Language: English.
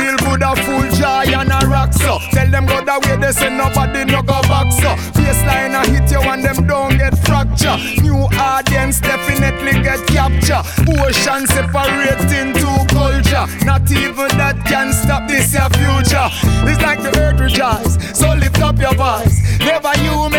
feel good a full joy and a rock so. Tell them go the way they say nobody no go back so. Baseline a hit you and them don't get fracture. New audience definitely get capture. Ocean separating two culture. Not even that can stop this your future. It's like the earth rejoice, so lift up your voice. Never human